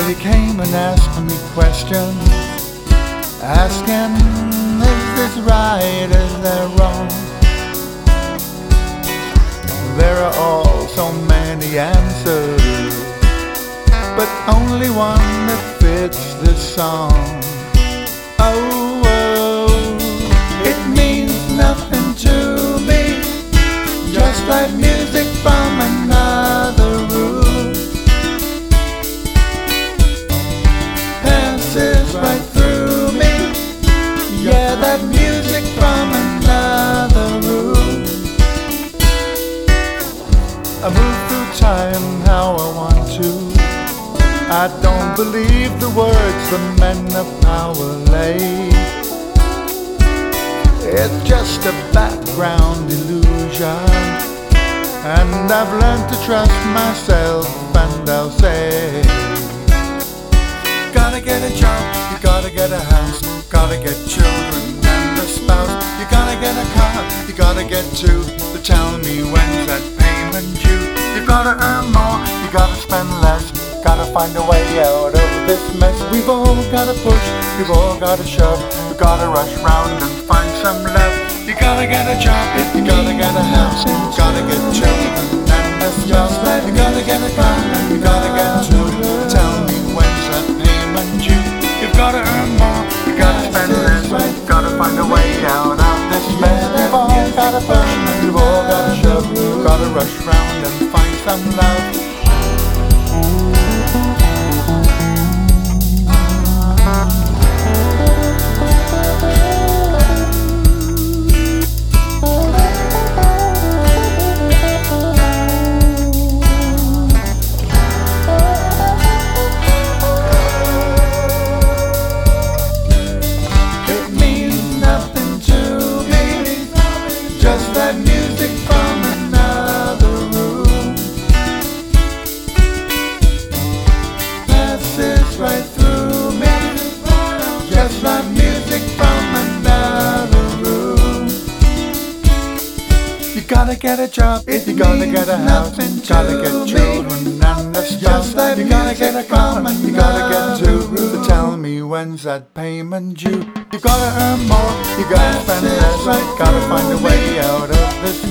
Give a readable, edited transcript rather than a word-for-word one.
lady came and asked me questions, asking, is this right, is that wrong? There are all so many answers, but only one that fits this song. Oh, it means nothing to me, just like music from another room. Passes right through me, yeah, that music from another room. I move through time how I want to. I don't believe the words the men of power lay. It's just a background illusion, and I've learned to trust myself, and I'll say, gotta get a job, you gotta get a house, gotta get children and a spouse. You gotta get a car, you gotta get two. But tell me, when's that payment due? You gotta earn more, you gotta spend less, gotta find a way out of this mess. We've all gotta push, we've all gotta shove, we gotta rush round and find some love. You gotta get a job, you gotta get a house, you gotta get children and a spouse. You gotta get a car, you gotta get two. Tell me, when's that payment due? You've gotta earn more, you gotta spend less, gotta find a way out of this mess. We've all gotta push, we've all gotta shove, gotta rush round and find some love. Right through me, just like music from another room. You gotta get a job, you gotta get a house, gotta get children and a spouse. You gotta get a car, you gotta get two. So tell me, when's that payment due? You gotta earn more, you gotta spend less, gotta find a way out of this